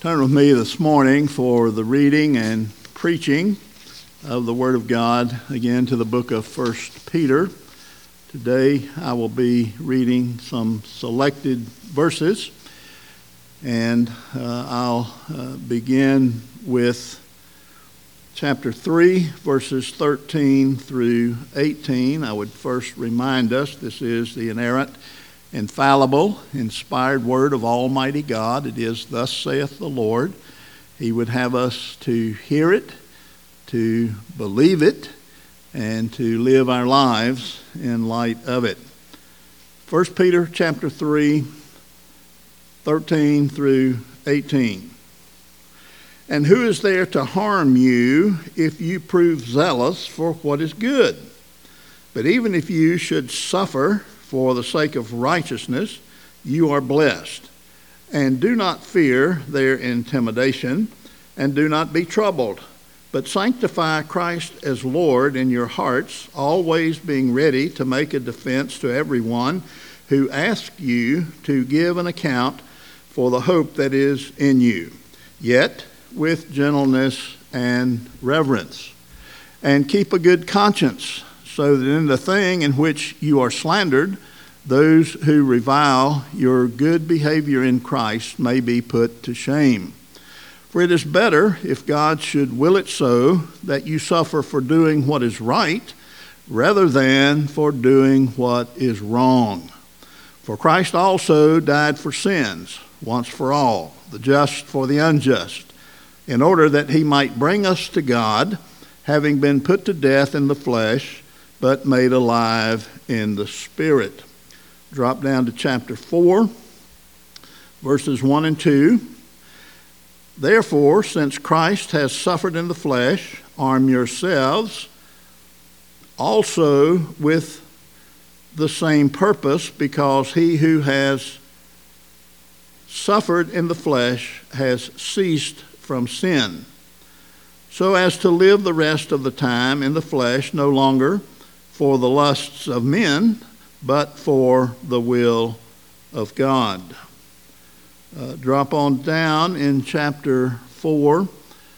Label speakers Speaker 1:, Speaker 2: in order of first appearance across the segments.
Speaker 1: Turn with me this morning for the reading and preaching of the Word of God, again to the book of 1 Peter. Today I will be reading some selected verses, and I'll begin with chapter 3, verses 13 through 18. I would first remind us this is the inerrant, infallible, inspired word of Almighty God. It is, "Thus saith the Lord." He would have us to hear it, to believe it, and to live our lives in light of it. 1 Peter chapter 3, 13 through 18. "And who is there to harm you if you prove zealous for what is good? But even if you should suffer for the sake of righteousness, you are blessed. And do not fear their intimidation, and do not be troubled, but sanctify Christ as Lord in your hearts, always being ready to make a defense to everyone who asks you to give an account for the hope that is in you, yet with gentleness and reverence. And keep a good conscience, so that in the thing in which you are slandered, those who revile your good behavior in Christ may be put to shame. For it is better, if God should will it so, that you suffer for doing what is right, rather than for doing what is wrong. For Christ also died for sins, once for all, the just for the unjust, in order that he might bring us to God, having been put to death in the flesh, but made alive in the Spirit." Drop down to chapter 4, verses 1 and 2. "Therefore, since Christ has suffered in the flesh, arm yourselves also with the same purpose, because he who has suffered in the flesh has ceased from sin, so as to live the rest of the time in the flesh, no longer for the lusts of men, but for the will of God." Drop on down in chapter 4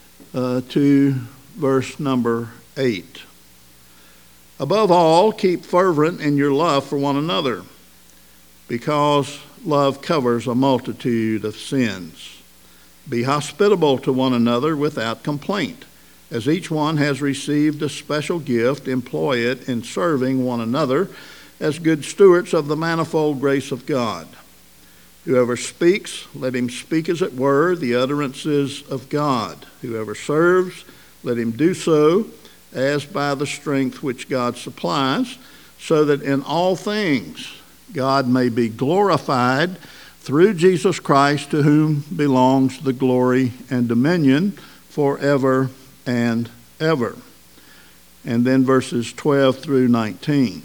Speaker 1: to verse number 8. "Above all, keep fervent in your love for one another, because love covers a multitude of sins. Be hospitable to one another without complaint. As each one has received a special gift, employ it in serving one another as good stewards of the manifold grace of God. Whoever speaks, let him speak as it were the utterances of God. Whoever serves, let him do so as by the strength which God supplies, so that in all things God may be glorified through Jesus Christ, to whom belongs the glory and dominion forever and ever." And then verses 12 through 19.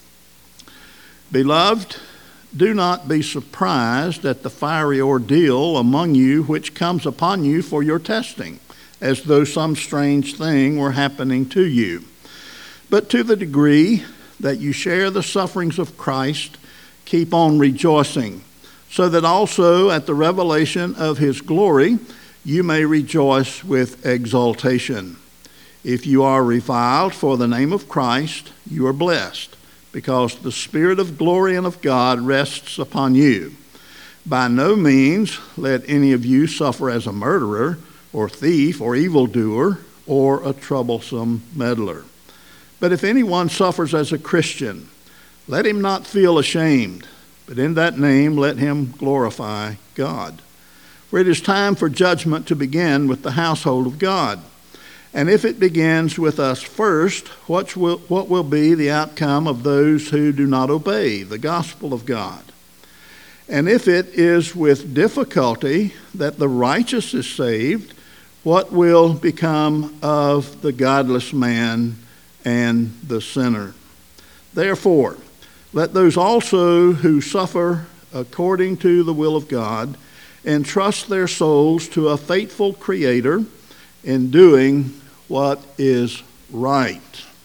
Speaker 1: "Beloved, do not be surprised at the fiery ordeal among you which comes upon you for your testing, as though some strange thing were happening to you. But to the degree that you share the sufferings of Christ, keep on rejoicing, so that also at the revelation of his glory you may rejoice with exultation. If you are reviled for the name of Christ, you are blessed, because the Spirit of glory and of God rests upon you. By no means let any of you suffer as a murderer, or thief, or evildoer, or a troublesome meddler. But if anyone suffers as a Christian, let him not feel ashamed, but in that name let him glorify God. For it is time for judgment to begin with the household of God. And if it begins with us first, what will be the outcome of those who do not obey the gospel of God? And if it is with difficulty that the righteous is saved, what will become of the godless man and the sinner? Therefore, let those also who suffer according to the will of God entrust their souls to a faithful Creator in doing what is right."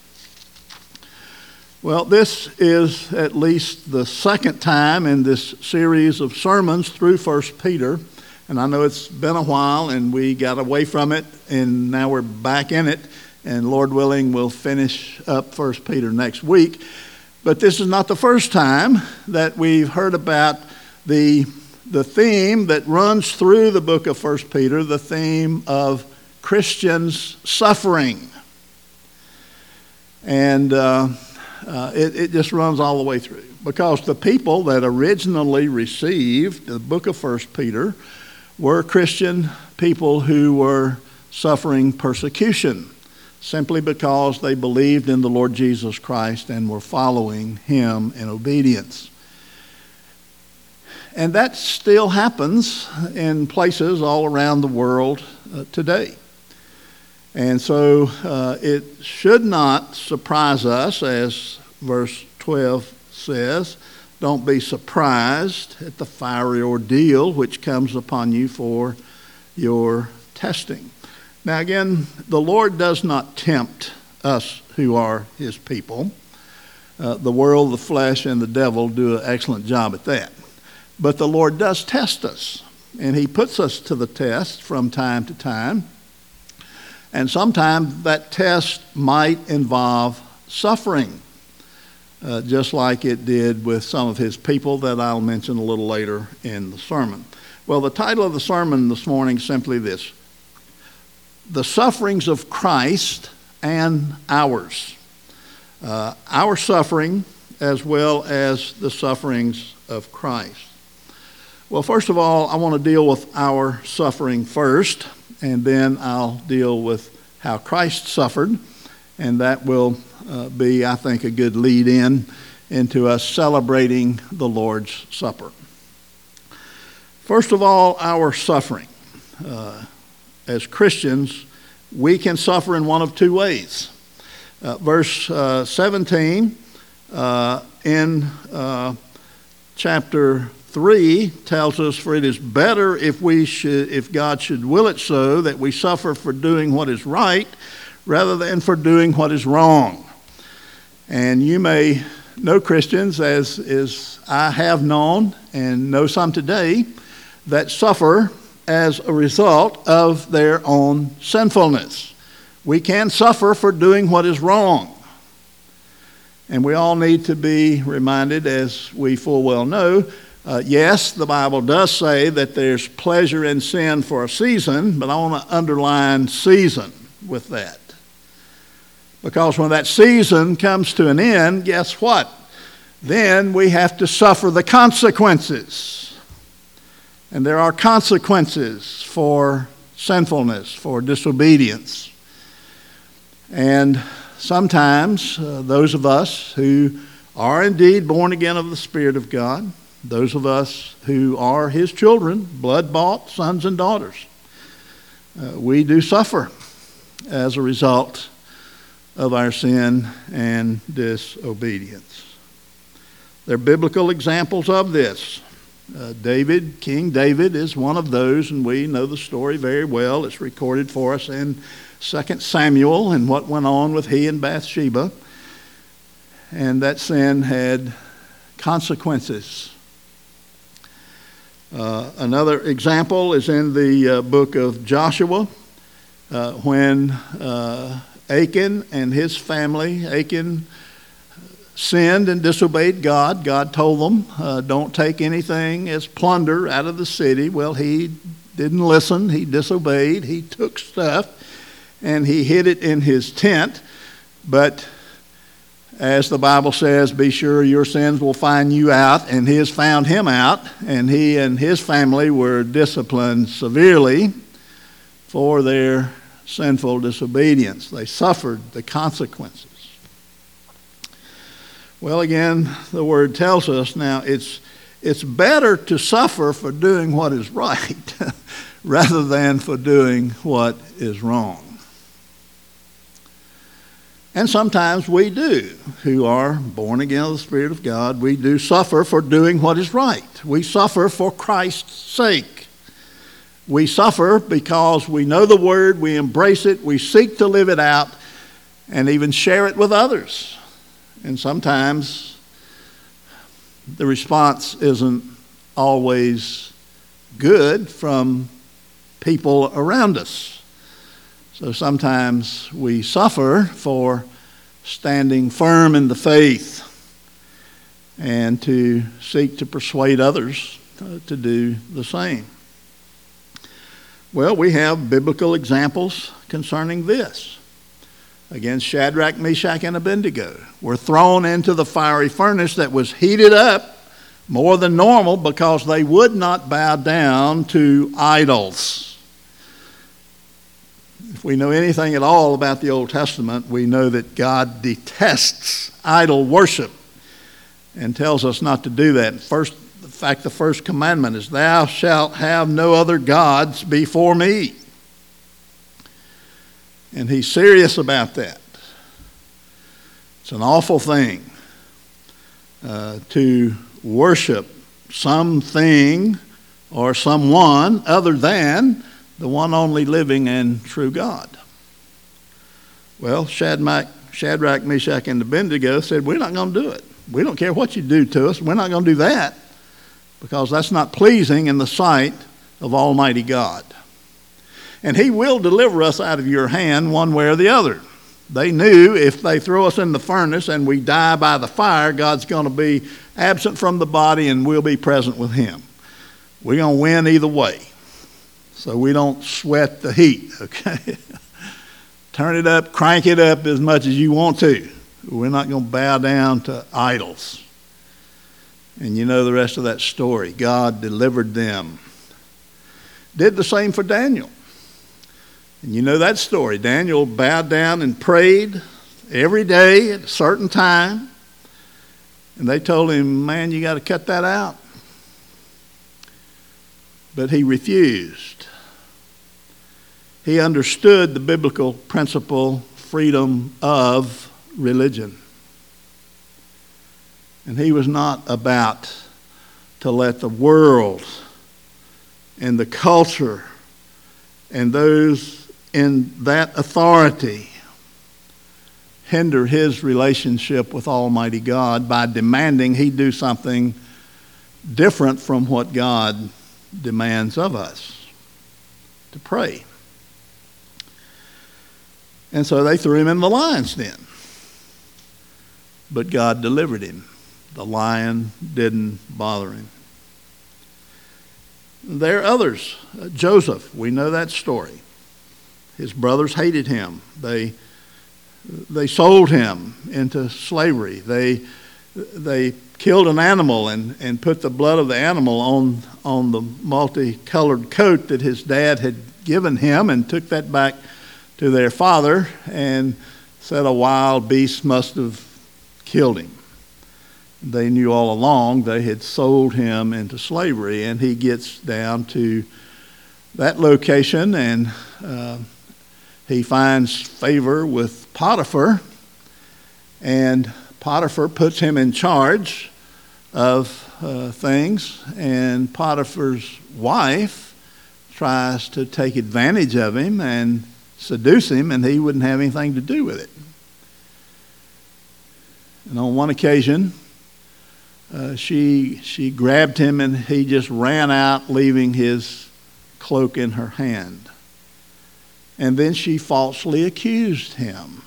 Speaker 1: Well, this is at least the second time in this series of sermons through 1 Peter, And I know it's been a while and we got away from it, and now we're back in it. And Lord willing, we'll finish up 1 Peter next week. But this is not the first time that we've heard about the theme that runs through the book of 1 Peter, the theme of Christians suffering. And it just runs all the way through. Because the people that originally received the book of 1 Peter were Christian people who were suffering persecution simply because they believed in the Lord Jesus Christ and were following him in obedience. And that still happens in places all around the world today. And so it should not surprise us, as verse 12 says, don't be surprised at the fiery ordeal which comes upon you for your testing. Now again, the Lord does not tempt us who are his people. The world, the flesh, and the devil do an excellent job at that. But the Lord does test us, and he puts us to the test from time to time. And sometimes that test might involve suffering, just like it did with some of his people that I'll mention a little later in the sermon. Well, the title of the sermon this morning is simply this: The Sufferings of Christ and Ours. Our suffering as well as the sufferings of Christ. Well, first of all, I want to deal with our suffering first, and then I'll deal with how Christ suffered, and that will be, I think, a good lead-in into us celebrating the Lord's Supper. First of all, our suffering. As Christians, we can suffer in one of two ways. Verse 17 in chapter 3 tells us, for it is better if God should will it so, that we suffer for doing what is right rather than for doing what is wrong. And you may know Christians, as I have known and know some today, that suffer as a result of their own sinfulness. We can suffer for doing what is wrong. And we all need to be reminded, as we full well know, yes, the Bible does say that there's pleasure in sin for a season, but I want to underline season with that. Because when that season comes to an end, guess what? Then we have to suffer the consequences. And there are consequences for sinfulness, for disobedience. And sometimes those of us who are indeed born again of the Spirit of God, those of us who are his children, blood-bought sons and daughters, we do suffer as a result of our sin and disobedience. There are biblical examples of this. King David is one of those, and we know the story very well. It's recorded for us in 2 Samuel and what went on with he and Bathsheba. And that sin had consequences. Another example is in the book of Joshua, when Achan and his family, Achan sinned and disobeyed God. God told them, don't take anything as plunder out of the city. Well, he didn't listen. He disobeyed. He took stuff and he hid it in his tent. But as the Bible says, be sure your sins will find you out, and his found him out, and he and his family were disciplined severely for their sinful disobedience. They suffered the consequences. Well, again, the word tells us now it's better to suffer for doing what is right rather than for doing what is wrong. And sometimes we do, who are born again of the Spirit of God, we do suffer for doing what is right. We suffer for Christ's sake. We suffer because we know the Word, we embrace it, we seek to live it out, and even share it with others. And sometimes the response isn't always good from people around us. So sometimes we suffer for standing firm in the faith and to seek to persuade others to do the same. Well, we have biblical examples concerning this. Again, Shadrach, Meshach, and Abednego were thrown into the fiery furnace that was heated up more than normal because they would not bow down to idols. If we know anything at all about the Old Testament, we know that God detests idol worship and tells us not to do that. In fact, the first commandment is, "Thou shalt have no other gods before me." And he's serious about that. It's an awful thing to worship something or someone other than the one only living and true God. Well, Shadrach, Meshach, and Abednego said, "We're not going to do it. We don't care what you do to us. We're not going to do that because that's not pleasing in the sight of Almighty God. And he will deliver us out of your hand one way or the other." They knew if they throw us in the furnace and we die by the fire, God's going to be absent from the body and we'll be present with him. We're going to win either way. So we don't sweat the heat, okay? Turn it up, crank it up as much as you want to. We're not going to bow down to idols. And you know the rest of that story. God delivered them. Did the same for Daniel. And you know that story. Daniel bowed down and prayed every day at a certain time. And they told him, "Man, you got to cut that out." But he refused. He understood the biblical principle, freedom of religion. And he was not about to let the world and the culture and those in that authority hinder his relationship with Almighty God by demanding he do something different from what God demands of us, to pray. And so they threw him in the lion's den. But God delivered him. The lion didn't bother him. There are others. Joseph, we know that story. His brothers hated him. They sold him into slavery. They killed an animal and put the blood of the animal on the multicolored coat that his dad had given him and took that back to their father and said a wild beast must have killed him. They knew all along they had sold him into slavery, and he gets down to that location and he finds favor with Potiphar, and Potiphar puts him in charge of things, and Potiphar's wife tries to take advantage of him and seduce him, and he wouldn't have anything to do with it. And on one occasion, she grabbed him and he just ran out, leaving his cloak in her hand. And then she falsely accused him.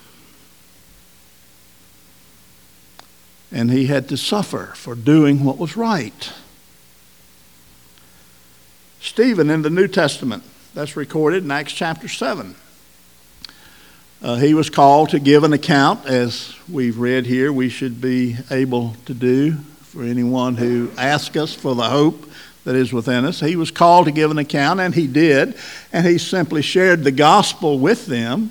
Speaker 1: And he had to suffer for doing what was right. Stephen in the New Testament, that's recorded in Acts chapter 7. He was called to give an account, as we've read here, we should be able to do for anyone who asks us for the hope that is within us. He was called to give an account, and he did. And he simply shared the gospel with them.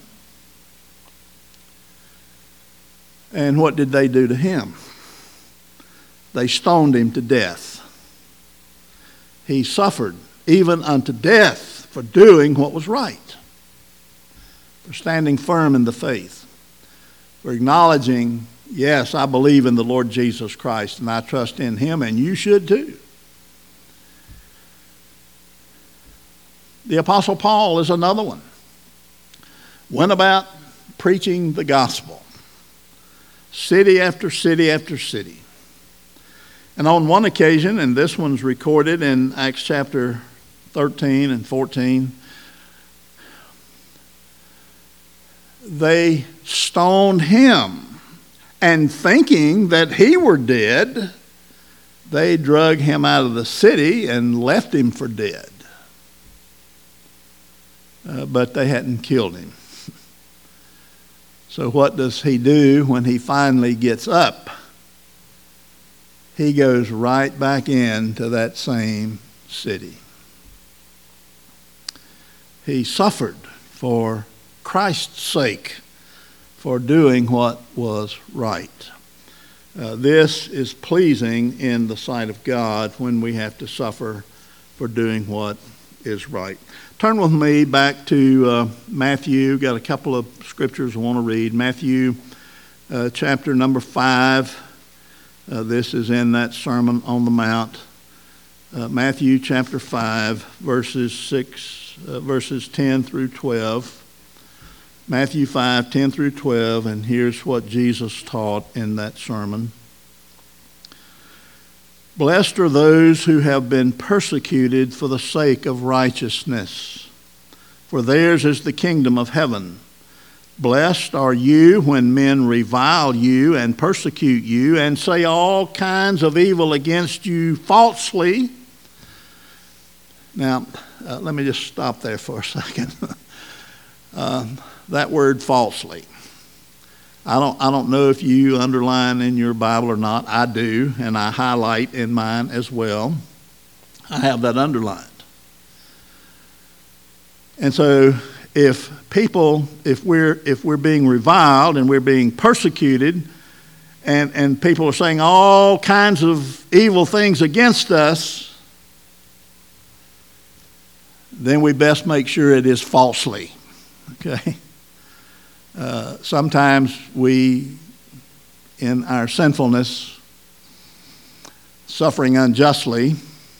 Speaker 1: And what did they do to him? They stoned him to death. He suffered even unto death for doing what was right, for standing firm in the faith, for acknowledging, yes, I believe in the Lord Jesus Christ and I trust in him, and you should too. The Apostle Paul is another one. Went about preaching the gospel, city after city after city. And on one occasion, and this one's recorded in Acts chapter 13 and 14. They stoned him, and thinking that he were dead, they drug him out of the city and left him for dead. But they hadn't killed him. So what does he do when he finally gets up? He goes right back into that same city. He suffered for Christ's sake, for doing what was right. This is pleasing in the sight of God when we have to suffer for doing what is right. Turn with me back to Matthew. Got a couple of scriptures I want to read. Matthew chapter number 5. This is in that Sermon on the Mount. Matthew chapter 5, verses 10 through 12. Matthew 5, 10 through 12, and here's what Jesus taught in that sermon. Blessed are those who have been persecuted for the sake of righteousness, for theirs is the kingdom of heaven. Blessed are you when men revile you and persecute you and say all kinds of evil against you falsely. Now, let me just stop there for a second. That word falsely. I don't know if you underline in your Bible or not. I do, and I highlight in mine as well. I have that underlined. And so if we're being reviled and we're being persecuted and people are saying all kinds of evil things against us, then we best make sure it is falsely. Okay? Sometimes we, in our sinfulness, suffering unjustly,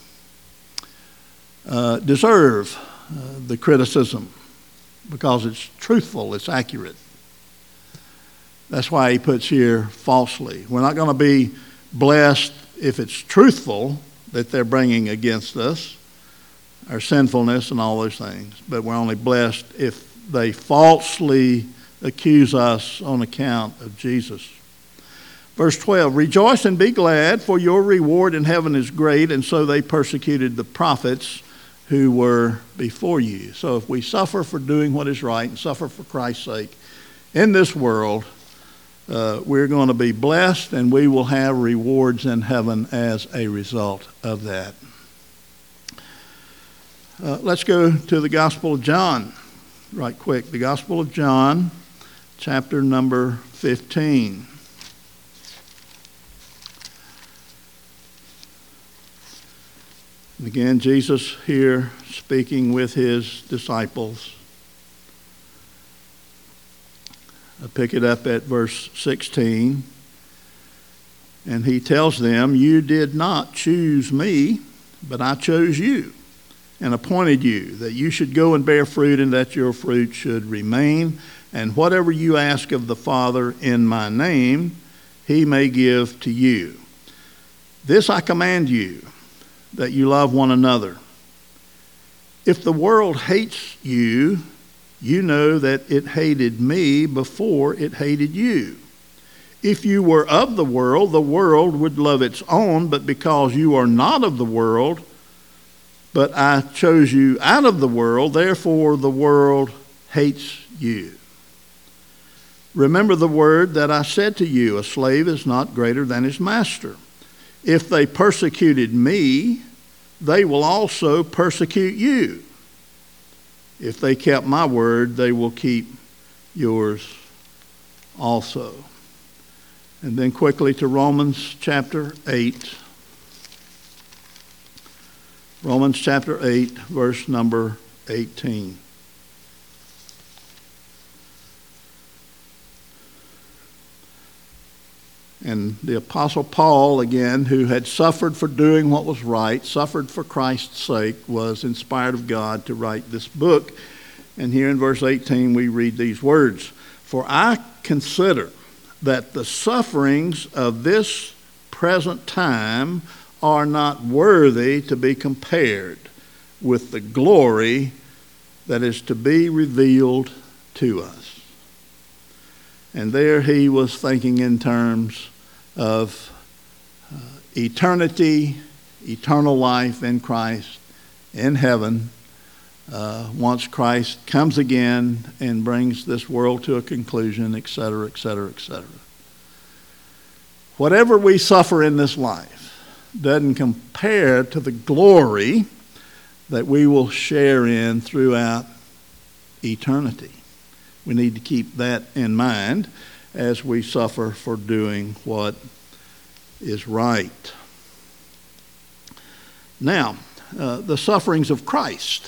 Speaker 1: deserve the criticism because it's truthful, it's accurate. That's why he puts here falsely. We're not going to be blessed if it's truthful that they're bringing against us, our sinfulness and all those things, but we're only blessed if they falsely accuse us on account of Jesus. Verse 12, rejoice and be glad, for your reward in heaven is great, and so they persecuted the prophets who were before you. So if we suffer for doing what is right and suffer for Christ's sake in this world, we're going to be blessed, and we will have rewards in heaven as a result of that. Let's go to the Gospel of John right quick. The Gospel of John, chapter number 15. And again, Jesus here speaking with his disciples. I pick it up at verse 16. And he tells them, you did not choose me, but I chose you and appointed you, that you should go and bear fruit, and that your fruit should remain. And whatever you ask of the Father in my name, he may give to you. This I command you, that you love one another. If the world hates you, you know that it hated me before it hated you. If you were of the world would love its own, but because you are not of the world, but I chose you out of the world, therefore the world hates you. Remember the word that I said to you, a slave is not greater than his master. If they persecuted me, they will also persecute you. If they kept my word, they will keep yours also. And then quickly to Romans chapter 8. Romans chapter 8, verse number 18. And the Apostle Paul, again, who had suffered for doing what was right, suffered for Christ's sake, was inspired of God to write this book. And here in verse 18 we read these words, for I consider that the sufferings of this present time are not worthy to be compared with the glory that is to be revealed to us. And there he was thinking in terms of eternity, eternal life in Christ, in heaven, once Christ comes again and brings this world to a conclusion, etc., etc., etc. Whatever we suffer in this life doesn't compare to the glory that we will share in throughout eternity. We need to keep that in mind as we suffer for doing what is right. Now, the sufferings of Christ.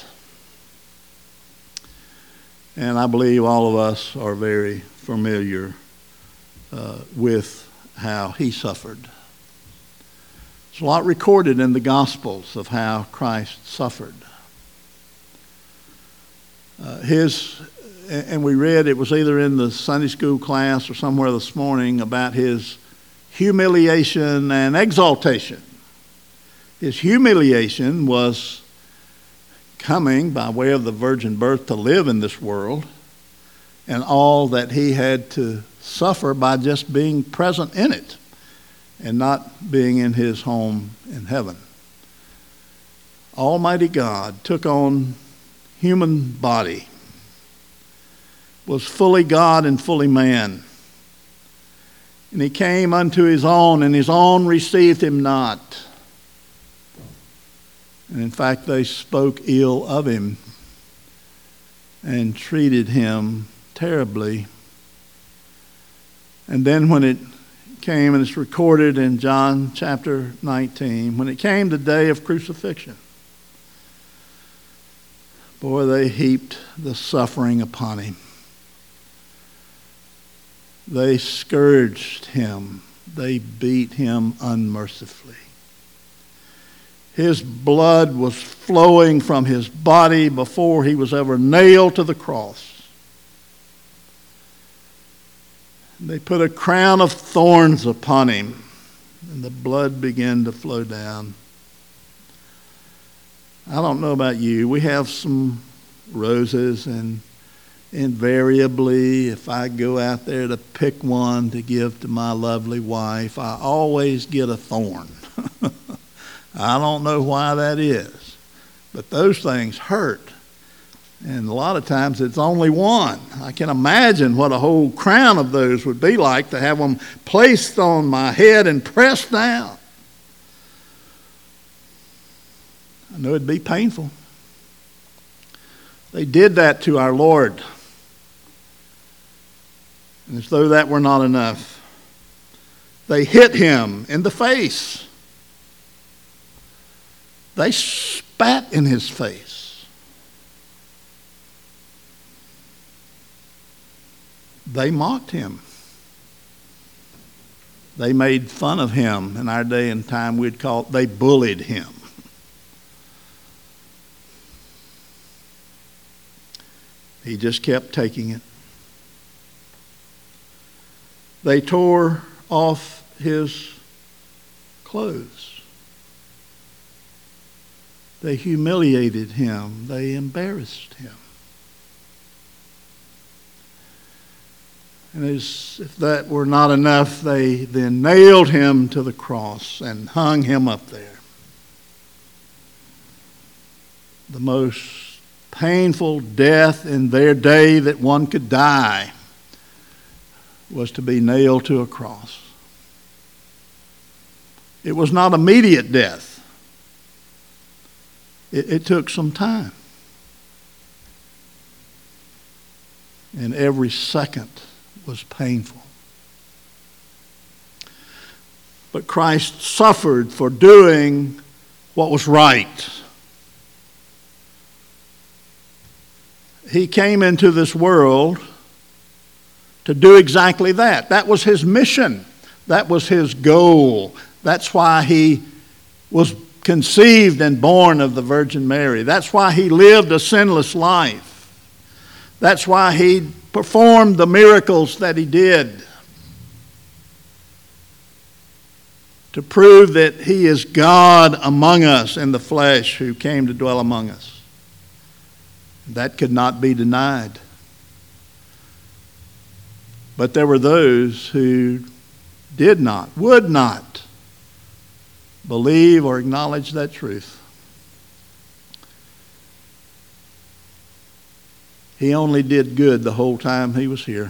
Speaker 1: And I believe all of us are very familiar with how he suffered. There's a lot recorded in the Gospels of how Christ suffered. And we read, it was either in the Sunday school class or somewhere this morning, about his humiliation and exaltation. His humiliation was coming by way of the virgin birth to live in this world, and all that he had to suffer by just being present in it and not being in his home in heaven. Almighty God took on human body, was fully God and fully man. And he came unto his own, and his own received him not. And in fact, they spoke ill of him and treated him terribly. And then when it came, and it's recorded in John chapter 19, when it came the day of crucifixion, boy, they heaped the suffering upon him. They scourged him. They beat him unmercifully. His blood was flowing from his body before he was ever nailed to the cross. They put a crown of thorns upon him, and the blood began to flow down. I don't know about you. We have some roses, and invariably, if I go out there to pick one to give to my lovely wife, I always get a thorn. I don't know why that is, but those things hurt. And a lot of times it's only one. I can imagine what a whole crown of those would be like, to have them placed on my head and pressed down. I know it'd be painful. They did that to our Lord. And as though that were not enough, they hit him in the face. They spat in his face. They mocked him. They made fun of him. In our day and time, we'd call it, they bullied him. He just kept taking it. They tore off his clothes. They humiliated him. They embarrassed him. And as if that were not enough, they then nailed him to the cross and hung him up there. The most painful death in their day that one could die was to be nailed to a cross. It was not immediate death. It took some time. And every second was painful. But Christ suffered for doing what was right. He came into this world to do exactly that. That was his mission. That was his goal. That's why he was conceived and born of the Virgin Mary. That's why he lived a sinless life. That's why he performed the miracles that he did. to prove that he is God among us in the flesh who came to dwell among us. That could not be denied. But there were those who did not, would not believe or acknowledge that truth. He only did good the whole time he was here.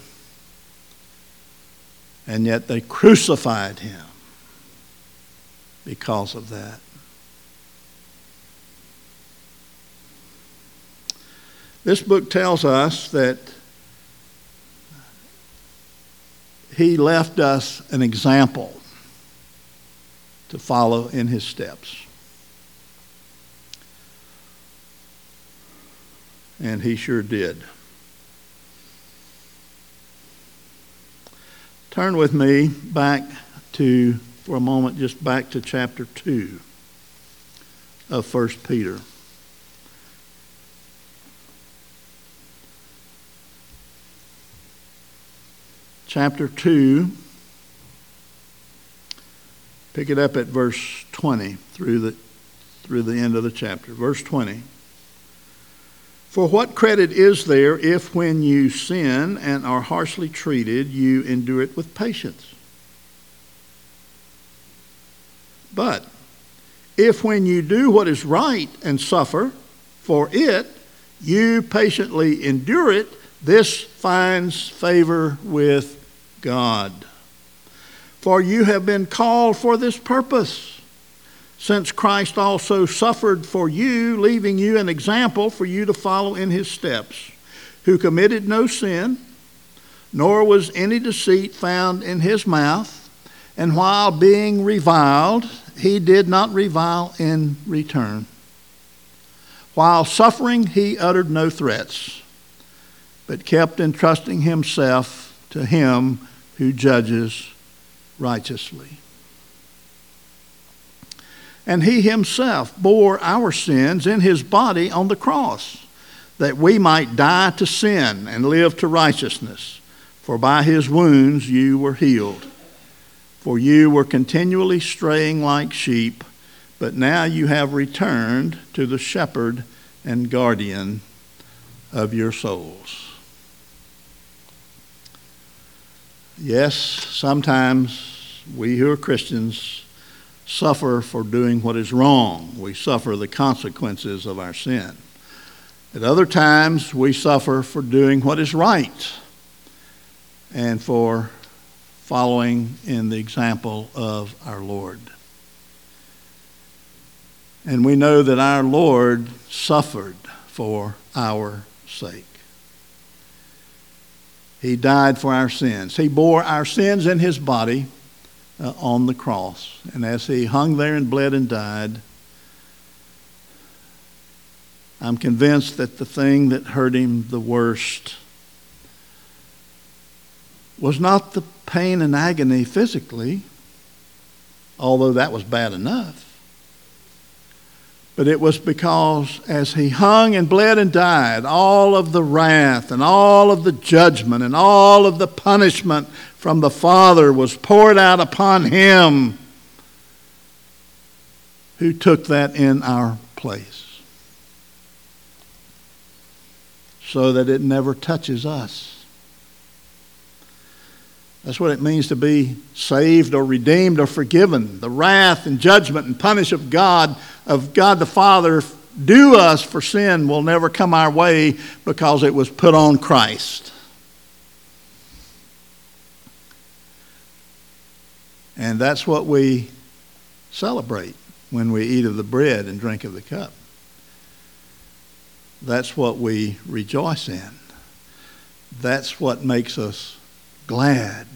Speaker 1: And yet they crucified him because of that. This book tells us that he left us an example to follow in his steps. And he sure did. Turn with me back to, for a moment, just back to chapter 2 of 1 Peter. Chapter 2, pick it up at verse 20 through the end of the chapter. Verse 20. For what credit is there if when you sin and are harshly treated, you endure it with patience? But if when you do what is right and suffer for it, you patiently endure it, this finds favor with God. For you have been called for this purpose, since Christ also suffered for you, leaving you an example for you to follow in his steps, who committed no sin, nor was any deceit found in his mouth, and while being reviled, he did not revile in return. While suffering, he uttered no threats, but kept entrusting himself to him who judges righteously. And he himself bore our sins in his body on the cross, that we might die to sin and live to righteousness. For by his wounds you were healed. For you were continually straying like sheep, but now you have returned to the shepherd and guardian of your souls. Yes, sometimes we who are Christians suffer for doing what is wrong. We suffer the consequences of our sin. At other times, we suffer for doing what is right and for following in the example of our Lord. And we know that our Lord suffered for our sake. He died for our sins. He bore our sins in his body on the cross. And as he hung there and bled and died, I'm convinced that the thing that hurt him the worst was not the pain and agony physically, although that was bad enough. But it was because as he hung and bled and died, all of the wrath and all of the judgment and all of the punishment from the Father was poured out upon him who took that in our place, so that it never touches us. That's what it means to be saved or redeemed or forgiven. The wrath and judgment and punishment of God the Father due us for sin will never come our way because it was put on Christ. And that's what we celebrate when we eat of the bread and drink of the cup. That's what we rejoice in. That's what makes us glad.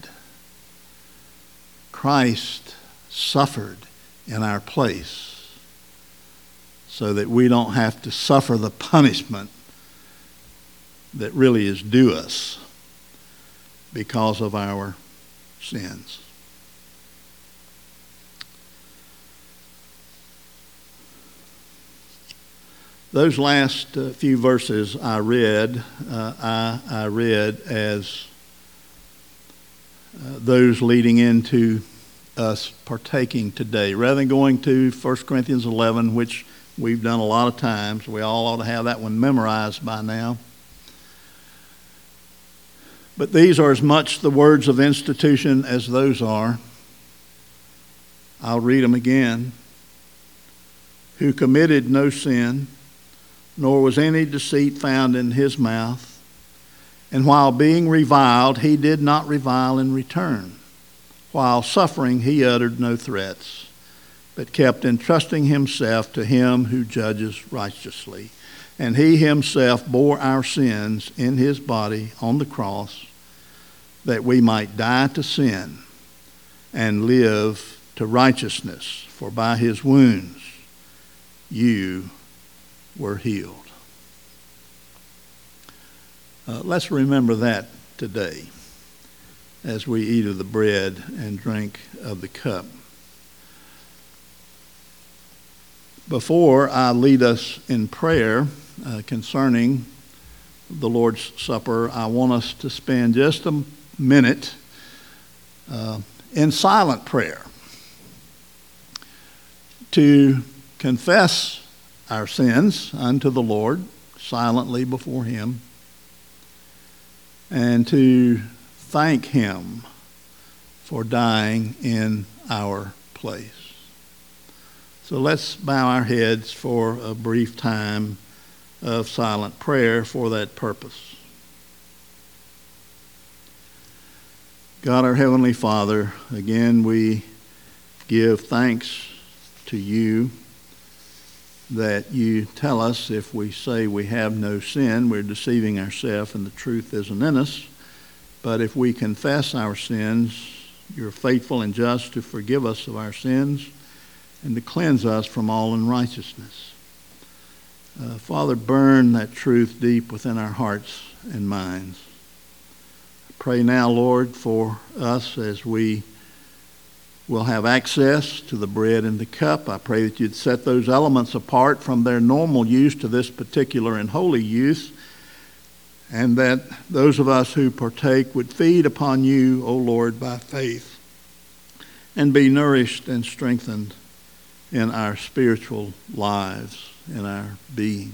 Speaker 1: Christ suffered in our place so that we don't have to suffer the punishment that really is due us because of our sins. Those last few verses I read, I read as those leading into us partaking today. Rather than going to 1 Corinthians 11, which we've done a lot of times, we all ought to have that one memorized by now. But these are as much the words of institution as those are. I'll read them again. Who committed no sin, nor was any deceit found in his mouth. And while being reviled, he did not revile in return. While suffering, he uttered no threats, but kept entrusting himself to him who judges righteously. And he himself bore our sins in his body on the cross, that we might die to sin and live to righteousness. For by his wounds you were healed. Let's remember that today as we eat of the bread and drink of the cup. Before I lead us in prayer concerning the Lord's Supper, I want us to spend just a minute in silent prayer to confess our sins unto the Lord silently before him, and to thank him for dying in our place. So let's bow our heads for a brief time of silent prayer for that purpose. God, our Heavenly Father, again we give thanks to you that you tell us if we say we have no sin, we're deceiving ourselves and the truth isn't in us. But if we confess our sins, you're faithful and just to forgive us of our sins and to cleanse us from all unrighteousness. Father, burn that truth deep within our hearts and minds. I pray now, Lord, for us as we will have access to the bread and the cup. I pray that you'd set those elements apart from their normal use to this particular and holy use, and that those of us who partake would feed upon you, O Lord, by faith, and be nourished and strengthened in our spiritual lives, in our being.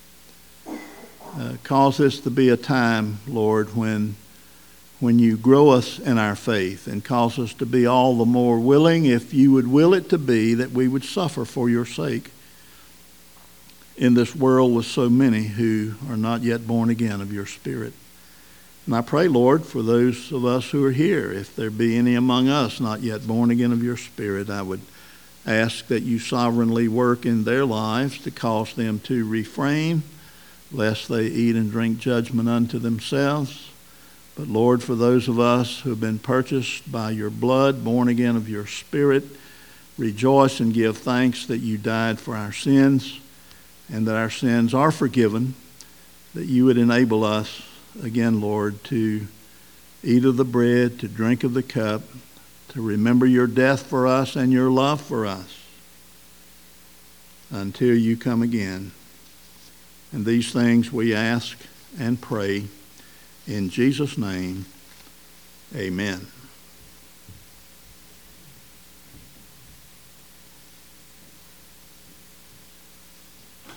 Speaker 1: Cause this to be a time, Lord, when you grow us in our faith, and cause us to be all the more willing, if you would will it to be, that we would suffer for your sake in this world with so many who are not yet born again of your Spirit. And I pray, Lord, for those of us who are here, if there be any among us not yet born again of your Spirit, I would ask that you sovereignly work in their lives to cause them to refrain, lest they eat and drink judgment unto themselves. But Lord, for those of us who have been purchased by your blood, born again of your Spirit, rejoice and give thanks that you died for our sins and that our sins are forgiven, that you would enable us, again, Lord, to eat of the bread, to drink of the cup, to remember your death for us and your love for us until you come again. And these things we ask and pray in Jesus' name, amen.